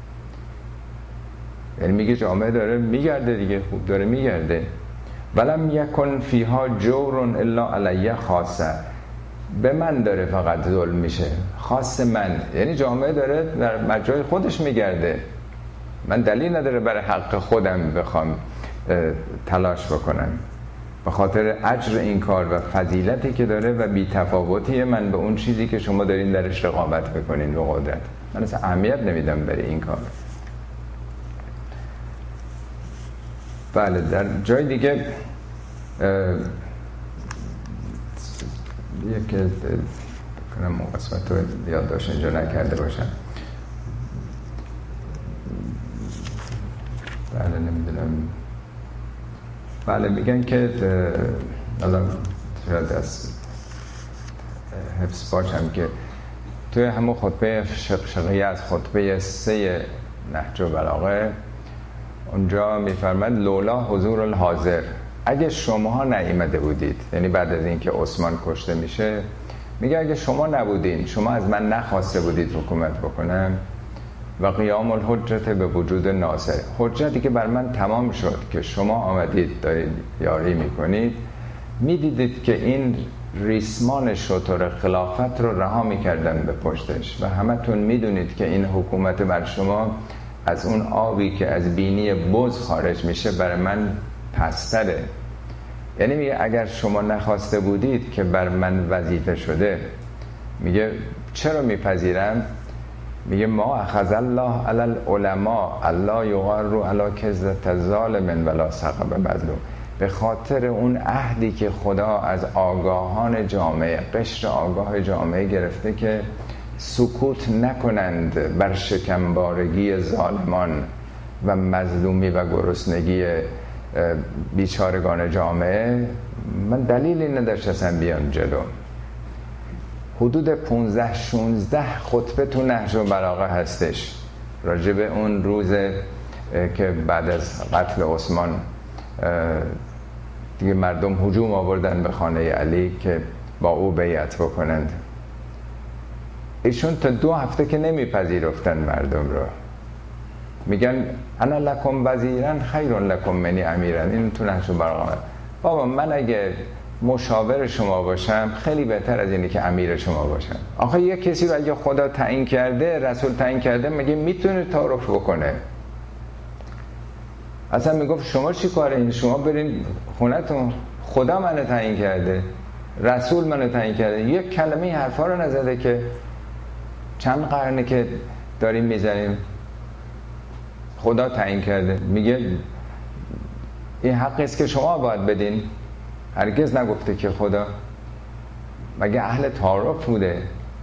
یعنی میگه جامعه داره میگرده دیگه، خوب داره میگرده. ولم یکن فیها جور الا علی خاصه، به من داره فقط ظلم میشه، خاص من، یعنی جامعه داره در مجرای خودش میگرده، من دلیل نداره برای حق خودم بخوام تلاش بکنم، به خاطر اجر این کار و فضیلتی که داره و بی‌تفاوتی من به اون چیزی که شما دارین درش رقابت بکنین به قدرت، من اصلا اهمیت نمیدم برای این کار. بله در جای دیگه یک کنم قسمت رو یادداشت اینجا نکرده باشم. بله نمیدونم. بله میگن که الان شاید از حفظ باشم که توی همون خطبه شقیقی از خطبه 3 نهج البلاغه اونجا میفرماد لولا حضور الحاضر، اگه شماها نیامده بودید، یعنی بعد از اینکه عثمان کشته میشه میگه اگه شما نبودین، شما از من نخواسته بودید حکومت بکنم، و قیام الحجت به وجود ناصر، حجتی که بر من تمام شد که شما آمدید دارید یاری میکنید، میدیدید که این ریسمان شتر خلافت رو رها میکردن به پشتش، و همتون میدونید که این حکومت بر شما از اون آبی که از بینی بز خارج میشه برای من پستره. یعنی میگه اگر شما نخواسته بودید که بر من وظیفه شده، میگه چرا میپذیرم؟ میگه ما اخذ الله علی العلماء الله یغر علی کذة ظالم ولا سقب مظلوم، به خاطر اون عهدی که خدا از آگاهان جامعه، قشر آگاه جامعه گرفته که سکوت نکنند بر شکمبارگی ظالمان و مظلومی و گرسنگی بیچارگان جامعه. من دلیلی نداشت اصلا بیان جلو. حدود 15-16 خطبه تو نهج البلاغه هستش راجع به اون روز که بعد از قتل عثمان دیگه مردم هجوم آوردن به خانه علی که با او بیعت بکنند. ایشون تا 2 هفته که نمیپذیرفتن مردم رو، میگن انا لکم وزیرا خیر لکم منی امیرا. این تو نهج البلاغه. بابا من اگه مشاور شما باشم خیلی بهتر از اینه که امیر شما باشم. آخه یه کسی رو اگه خدا تعیین کرده، رسول تعیین کرده، مگه میتونه تعارف بکنه؟ اصلا میگفت شما چی کاره این؟ شما برین خونتون، خدا منو تعیین کرده، رسول منو تعیین کرده. یک کلمه حرفا رو نزده که چند قرنه که داریم میزنیم خدا تعیین کرده. میگه این حقی است که شما باید بدین. هرگز نگفته که خدا. مگه اهل تعارف بوده؟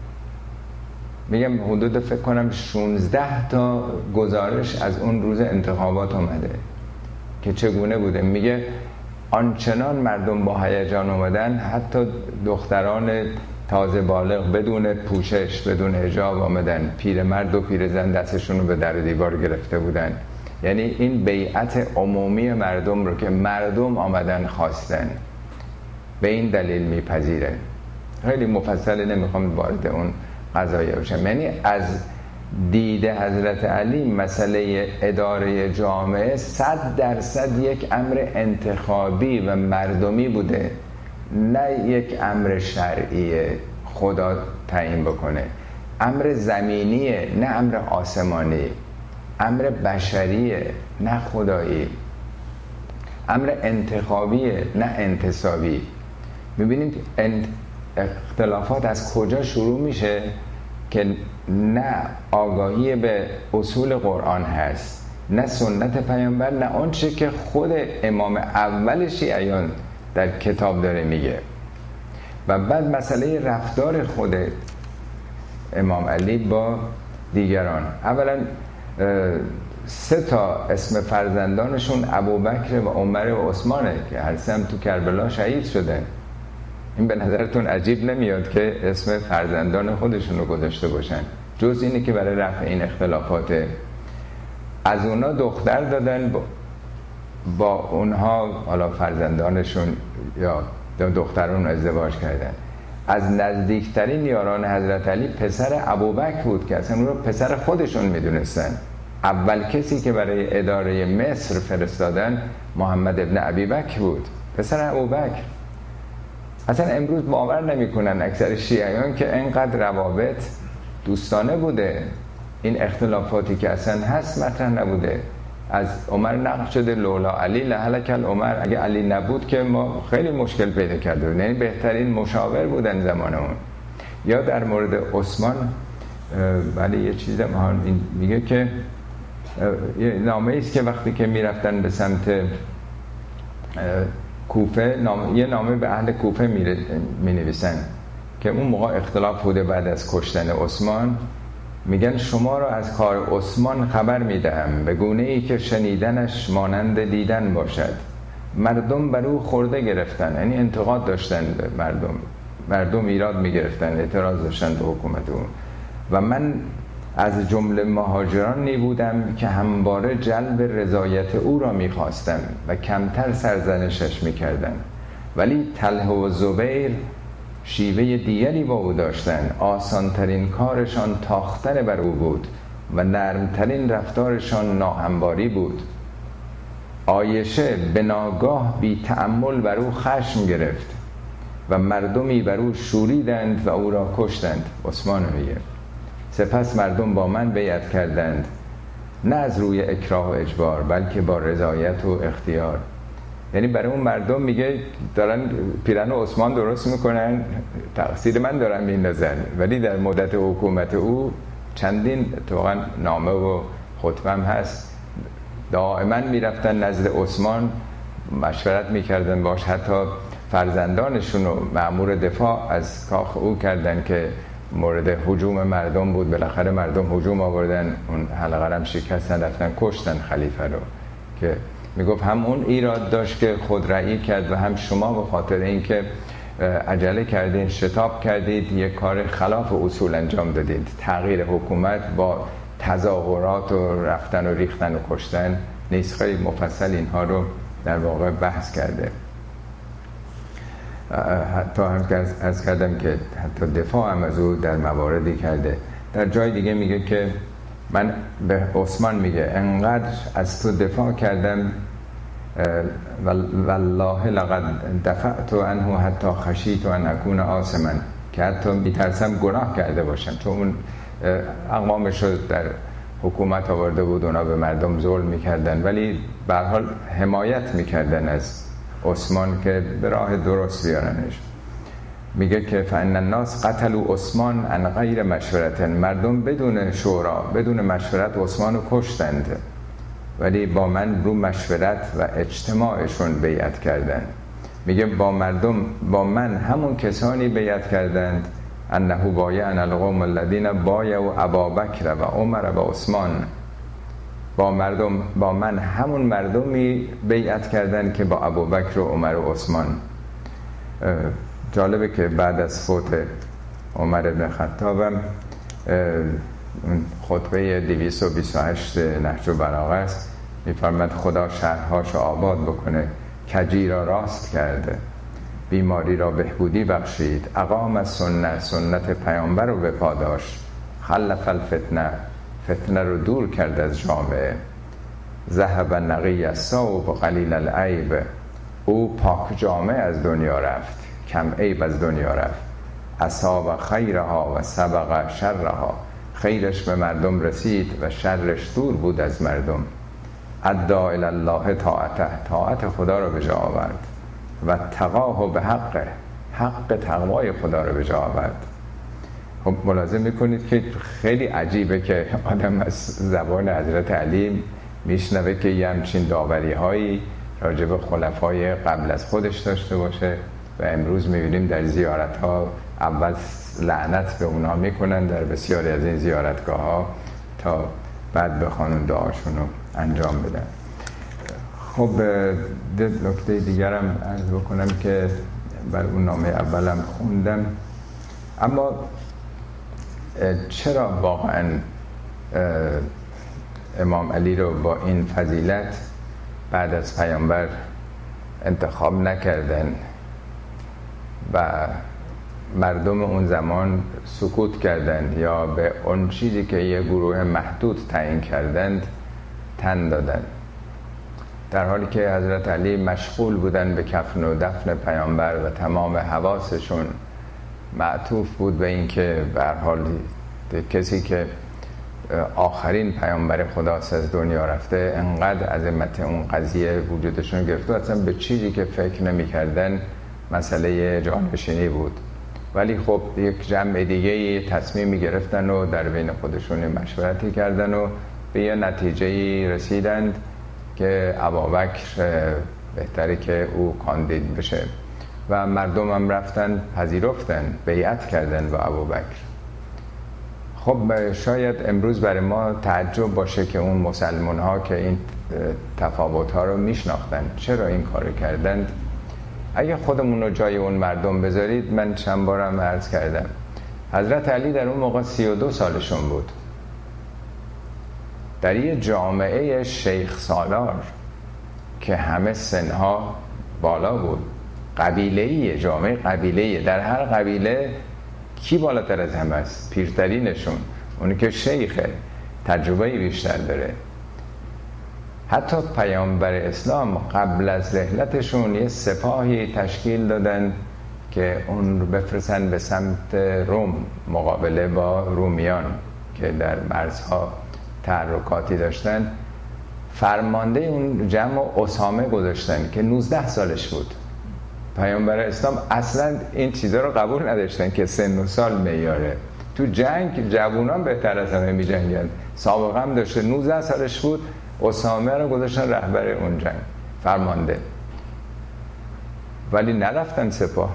میگم حدود فکر کنم 16 تا گزارش از اون روز انتخابات اومده که چگونه بوده. میگه آنچنان مردم با هیجان اومدن، حتی دختران تازه بالغ بدون پوشش، بدون حجاب آمدن، پیرمرد و پیرزن دستشون رو به در دیوار گرفته بودن. یعنی این بیعت عمومی مردم رو که مردم آمدن خواستن، به این دلیل میپذیره. خیلی مفصل نمیخوام وارد اون قضایه بشم. یعنی از دید حضرت علی مسئله اداره جامعه 100% یک امر انتخابی و مردمی بوده، نه یک امر شرعی خدا تعیین بکنه. امر زمینیه نه امر آسمانی، امر بشریه نه خدایی، امر انتخابیه نه انتصابی. میبینید اختلافات از کجا شروع میشه؟ که نه آگاهی به اصول قرآن هست، نه سنت پیامبر، نه آنچه که خود امام اول شیعیان در کتاب داره میگه. و بعد مسئله رفتار خود امام علی با دیگران. اولا 3 تا اسم فرزندانشون ابوبکر و عمر و عثمانه که هر سه هم تو کربلا شهید شدن. این به نظرتون عجیب نمیاد که اسم فرزندان خودشون رو گذاشته باشن؟ جز اینه که برای رفع این اختلافات از اونا دختر دادن، با اونها حالا فرزندانشون یا دخترون ازدواج کردن. از نزدیکترین یاران حضرت علی پسر ابوبکر بود که اصلا اون رو پسر خودشون میدونستن. اول کسی که برای اداره مصر فرستادن محمد ابن ابی بکر بود، پسر ابوبکر. اصلا امروز باور نمیکنن اکثر شیعیان که اینقدر روابط دوستانه بوده. این اختلافاتی که اصلا هست مطرح نبوده. از عمر نقل شده لولا علی لهلک العمر، اگه علی نبود که ما خیلی مشکل پیدا کرده بودیم. یعنی بهترین مشاور بودن زمان اون. یا در مورد عثمان ولی یه چیز این میگه که یه نامه است که وقتی که میرفتن به سمت کوفه، یه نامه به اهل کوفه می نویسن که اون موقع اختلاف بوده بعد از کشتن عثمان. میگن شما را از کار عثمان خبر میدهم به گونه ای که شنیدنش مانند دیدن باشد. مردم بر او خورده گرفتن، یعنی انتقاد داشتن به مردم ایراد میگرفتن، اعتراض داشتن به حکومت اون. و من از جمله مهاجرانی بودم که همواره جلب رضایت او را میخواستم و کمتر سرزنشش میکردم. ولی طلحه و زبیر شیوه دیگری با او داشتند. آسانترین کارشان تاختن بر او بود و نرمترین رفتارشان ناهمواری بود. عایشه به ناگاه بی تأمل بر او خشم گرفت و مردمی بر او شوریدند و او را کشتند. عثمان میگه سپس مردم با من بیعت کردند، نه از روی اکراه و اجبار بلکه با رضایت و اختیار. یعنی برای اون مردم میگه دارن پیرن عثمان درست میکنن، تقصیر من دارن میندازن، ولی در مدت حکومت او چندین واقعا نامه و خطبه هم هست، دائما میرفتن نزد عثمان مشورت میکردن باش، حتی فرزندانشون رو مأمور دفاع از کاخ او کردن که مورد هجوم مردم بود. بالاخره مردم هجوم آوردن، اون حلقه هم شکستن، رفتن کشتن خلیفه رو، که میگفت هم اون ایراد داشت که خودرأیی کرد و هم شما به خاطر اینکه عجله کردین، شتاب کردید، یک کار خلاف اصول انجام دادید. تغییر حکومت با تظاهرات و رفتن و ریختن و کشتن نیست. خیلی مفصل اینها رو در واقع بحث کرده. حتی هم از کردم که حتی دفاع هم از او در مواردی کرده. در جای دیگه میگه که من به عثمان میگه انقدر از تو دفاع کردم والله لقد دفعت عنه حتی خشیت ان اکون آثما، که حتی میترسم گناه کرده باشم، چون اون اقوامش رو در حکومت آورده بود، اونا به مردم ظلم میکردن، ولی به هر حال حمایت میکردن از عثمان که به راه درست بیارنش. میگه که فان الناس قتلوا عثمان عن غیر مشورت، مردم بدون شورا بدون مشورت عثمان رو کشتند، ولی با من رو مشورت و اجتماعشون بیعت کردند. میگه با من همون کسانی بیعت کردند انه بایعن القوم الذین بایعوا ابابکر و عمر و عثمان. با من همون مردمی بیعت کردند که با ابوبکر و عمر و عثمان. جالبه که بعد از فوت عمر بن خطابم خطبه 228 نهج البلاغه است، میفرماد خدا شهرهاشو آباد بکنه، کجی را راست کرده، بیماری را بهبودی بخشید، اقام از سنت پیامبر رو به پاداش، خلف الفتنه، فتنه رو دور کرد از جامعه، ذهب نقی الثوب قلیل العیب، او پاک جامعه از دنیا رفت، کم عیب از دنیا رفت، اصاب خیرها و سبق شرها، خیرش به مردم رسید و شرش دور بود از مردم، ادعا الی الله طاعت خدا رو به جا آورد و تقاه به حق تقوای خدا رو به جا آورد. خب ملاحظه میکنید که خیلی عجیبه که آدم از زبان حضرت علی میشنوه که یه همچین داوری هایی راجع به خلفای قبل از خودش داشته باشه و امروز میبینیم در زیارت ها اول لعنت به اونا میکنن در بسیاری از این زیارتگاه ها تا بعد بخوان دعاشون رو انجام بدن. خب نکته دیگرم عرض بکنم که بر اون نامه اولم خوندم، اما چرا واقعا امام علی رو با این فضیلت بعد از پیامبر انتخاب نکردن و مردم اون زمان سکوت کردند یا به اون چیزی که یه گروه محدود تعیین کردند تن دادند، در حالی که حضرت علی مشغول بودن به کفن و دفن پیامبر و تمام حواسشون معطوف بود به این که به هر حال کسی که آخرین پیامبر خداست از دنیا رفته، انقدر عظمت اون قضیه وجودشون گرفته، اصلا به چیزی که فکر نمی کردن مسئله جانشینی بود. ولی خب یک جمع دیگه تصمیمی گرفتن و در بین خودشون مشورتی کردن و به یه نتیجه رسیدند که ابوبکر بهتره که او کاندید بشه و مردم هم رفتن پذیرفتن، بیعت کردن با ابوبکر. خب شاید امروز برای ما تعجب باشه که اون مسلمان ها که این تفاوت ها رو میشناختن چرا این کارو کردند. اگه خودمون رو جای اون مردم بذارید، من چند بارم عرض کردم حضرت علی در اون موقع 32 سالشون بود، در یه جامعه شیخ سالار که همه سنها بالا بود، قبیله‌ایه، جامعه قبیله‌ایه. در هر قبیله کی بالاتر از همه است؟ پیرترینشون، اونی که شیخه، تجربه بیشتر داره. حتی پیامبر اسلام قبل از رحلتشون یه سپاهی تشکیل دادن که اون رو بفرستن به سمت روم مقابله با رومیان که در مرزها تحرکاتی داشتن. فرمانده اون جمع اسامه گذاشتن که 19 سالش بود. پیامبر اسلام اصلا این چیزا رو قبول نداشتن که سن و سال معیاره. تو جنگ جوونان بهتر از همه می جنگن. سابقه هم داشته. 19 سالش بود، اسامه رو گذاشتن رهبر اون جنگ، فرمانده. ولی نرفتن سپاه.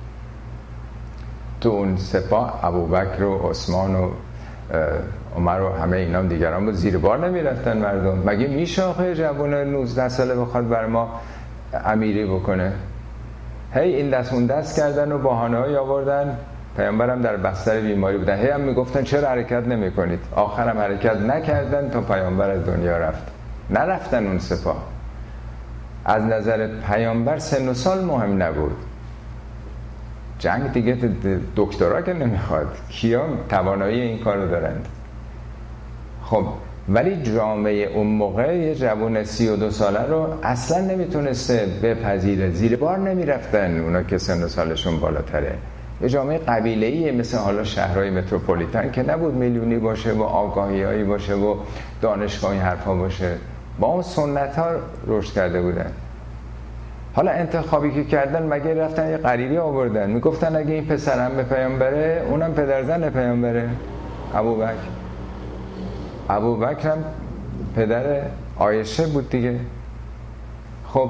تو اون سپاه ابوبکر و عثمان و عمر و همه اینا دیگران بود، زیر بار نمی رفتن مردم. مگه میشه آخه جوون 19 ساله بخواد بر ما امیری بکنه؟ هی این دست اون دست کردن و بهانه‌ای آوردن. پیامبرم در بستر بیماری بودن، هی هم میگفتن چرا حرکت نمی کنید؟ آخرم حرکت نکردن تا پیامبر از دنیا رفت. نرفتن اون سپاه. از نظر پیامبر سن و سال مهم نبود. جنگ دیگه دکترا که نمیخواد، کیا توانایی این کار رو دارند؟ خب ولی جامعه اون موقع یه جوان 32 ساله رو اصلا نمیتونسته بپذیره، زیر بار نمیرفتن اونا که سن و سالشون بالاتره. یه جامعه قبیله‌ایه، مثل حالا شهرهای متروپولیتن که نبود میلیونی باشه و آگاهی‌هایی باشه و دانشگاهی حرفا باشه. با اون سنت‌ها رشد کرده بودن. حالا انتخابی که کردن مگه رفتن یه غریبی آوردن میگفتن اگه این پسرم به پیامبره اونم پدرزن پیامبره؟ ابوبکر هم پدر عایشه بود دیگه. خب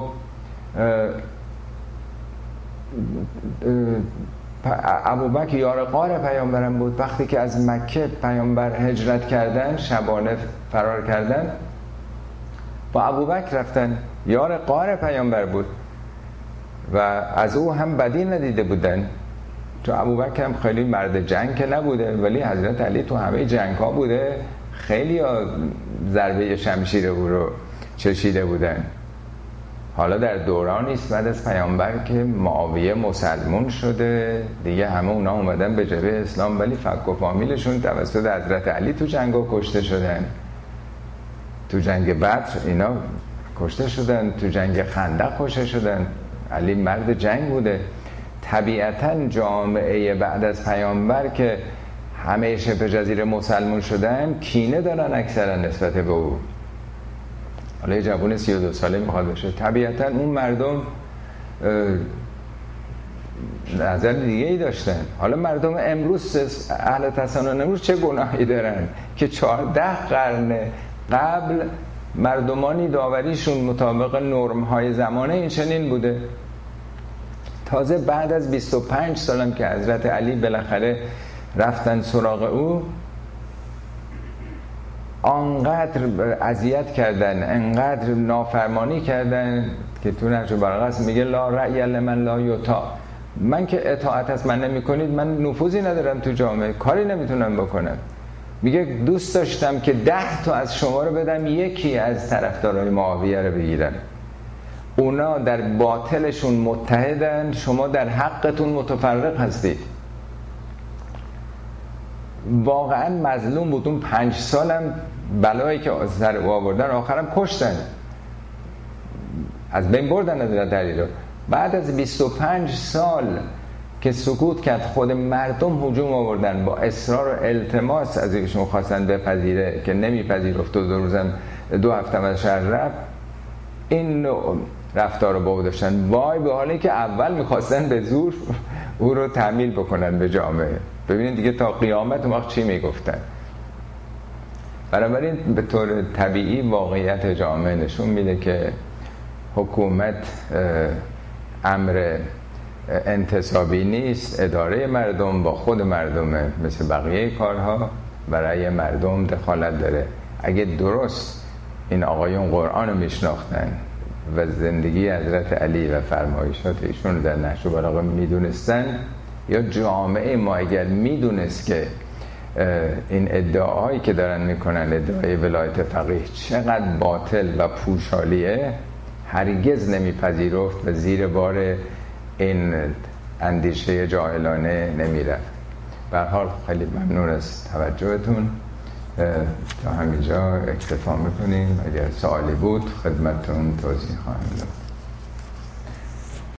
ابوبکر یار غار پیامبرم بود. وقتی که از مکه پیامبر هجرت کردن، شبانه فرار کردن، با ابوبکر رفتن. یار غار پیامبر بود و از او هم بدی ندیده بودن. تو ابوبکر هم خیلی مرد جنگ که نبوده، ولی حضرت علی تو همه جنگ ها بوده، خیلی ضربه شمشیر او رو چشیده بودن. حالا در دورانی است بعد از پیامبر که معاویه مسلمون شده دیگه، همه اونا اومدن به جبهه اسلام، ولی فک و فامیلشون توسط حضرت علی تو جنگا کشته شدن. تو جنگ بدر اینا کشته شدن، تو جنگ خندق کشته شدن. علی مرد جنگ بوده. طبیعتاً جامعه بعد از پیامبر که همه شبه جزیره مسلمون شدن کینه دارن اکثرا نسبت به او. حالا یه جوان 32 ساله میخواد بشه، طبیعتاً اون مردم نظر دیگه ای داشتن. حالا مردم امروز، اهل تسنن امروز چه گناهی دارن که 14 قرن قبل مردمانی داوریشون مطابق نرم‌های زمانه این چنین بوده؟ تازه بعد از 25 سالم که حضرت علی بالاخره رفتن سراغ او، انقدر اذیت کردن، انقدر نافرمانی کردن که تو نهج البلاغه میگه لا رأی لمن لا یطاع. من که اطاعت از من نمی کنید، من نفوذی ندارم تو جامعه، کاری نمیتونم بکنم. میگه دوست داشتم که 10 تا از شما رو بدم یکی از طرفدارای معاویه رو بگیرن. اونا در باطلشون متحدن، شما در حقتون متفرق هستید. واقعا مظلوم بود. اون 5 سالم بلایی که سر او آوردن آخرم کشتن، از بین بردن حضرت علی رو. بعد از 25 سال که سکوت کرد، خود مردم هجوم آوردن با اصرار و التماس از ایشون خواستن بپذیره که نمیپذیرفت و 2 هفته از شهر رفت. این رفتار رو با او داشتن. وای به حالی که اول میخواستن به زور او رو تحمیل بکنن به جامعه. ببینید دیگه تا قیامت اون وقت چی میگفتن. بنابراین به طور طبیعی واقعیت جامعه نشون میده که حکومت امر انتصابی نیست، اداره مردم با خود مردمه، مثل بقیه کارها برای مردم دخالت داره. اگه درست این آقایون قرآن رو میشناختن و زندگی حضرت علی و فرمایشات ایشون در نهج البلاغه میدونستن، یا جامعه ما اگر میدونست که این ادعاهایی که دارن میکنن، ادعای ولایت فقیه چقدر باطل و پوشالیه، هرگز نمیپذیرفت و زیر بار این اندیشه جاهلانه نمیرفت. به هر حال خیلی ممنون از توجهتون. تا همینجا اکتفا میکنیم. اگر سوالی بود خدمتتون توضیح خواهم داد.